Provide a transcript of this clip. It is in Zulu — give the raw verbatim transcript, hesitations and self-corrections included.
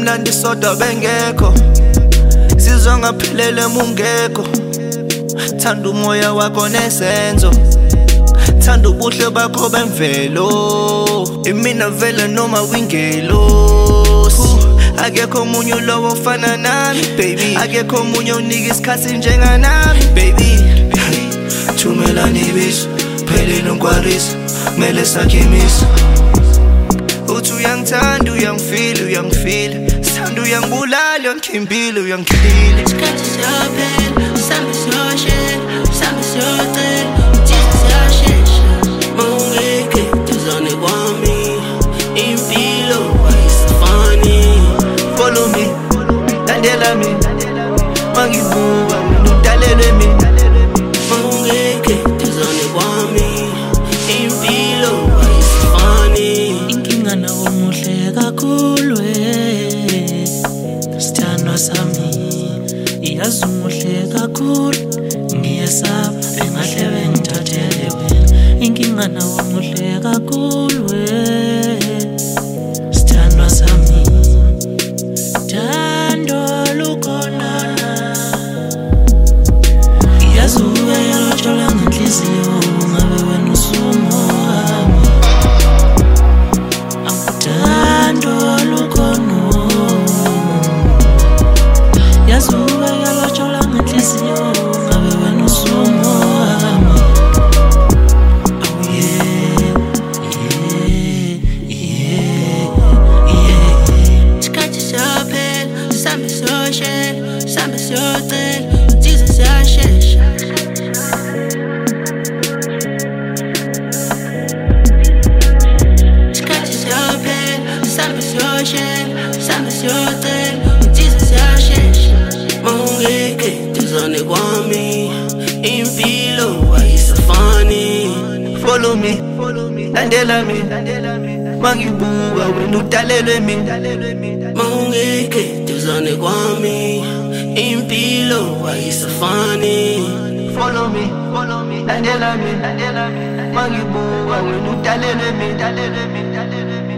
kumnandi sodwa bengekho, sizwa ngaphelele mungekho. Thanda umoya wakho nesenzo, thanda ubuhle bakho bemvelo. Imina vele noma wingelosi, akekho omunye lowo ofana nami baby, akekho omunye unika isikhathi njenganami baby. Thumelani ibizo phele nongwarisa, kumele sakhimisa. Uthi uyangithanda uyangifila uyangifila, sithanda uyangibulala uyangikhimbile uyangikhimbile. Isikhathi siyaphela sihambe siyoshela, sihambe siyocela uThixo siyashesha. Mawungeke duzane kwami, impilo ayisafani. Follow me, landela mina, mangibuka mina udalelwe mina. Mawungeke duzane kwami, impilo ayisafani. Inkinga nawe muhle kakhulu we, sithandwa sami, iyazi umuhle kakhulu. Ngiyesaba bengahle bengithathele wena. Inkinga nawe muhle kakhulu we, sithandwa sami, thando lukhona. Iyazi ube yalotsholwa ngenhliziyo, ngabe wena usumo wami. Thando lukhona, iyazi ube yalotsholwa ngenhliziyo, ngabe wena usumo wami. Oh yeah, yeah, yeah, yeah. Isikhathi siyaphela sihambe siyoshela, sihambe siyocela uThixo siyashesha. Isikhathi siyaphela sihambe siyoshela, sihambe siyocela uThixo siyashesha. Mawungeke duzane kwami, impilo ayisafani. Follow me, landela mina, mangibuka wena udalelwe mina. Mawungeke duzane kwami, impilo ayisafani. Follow me, landela mina, mangibuka wena udalelwe mina.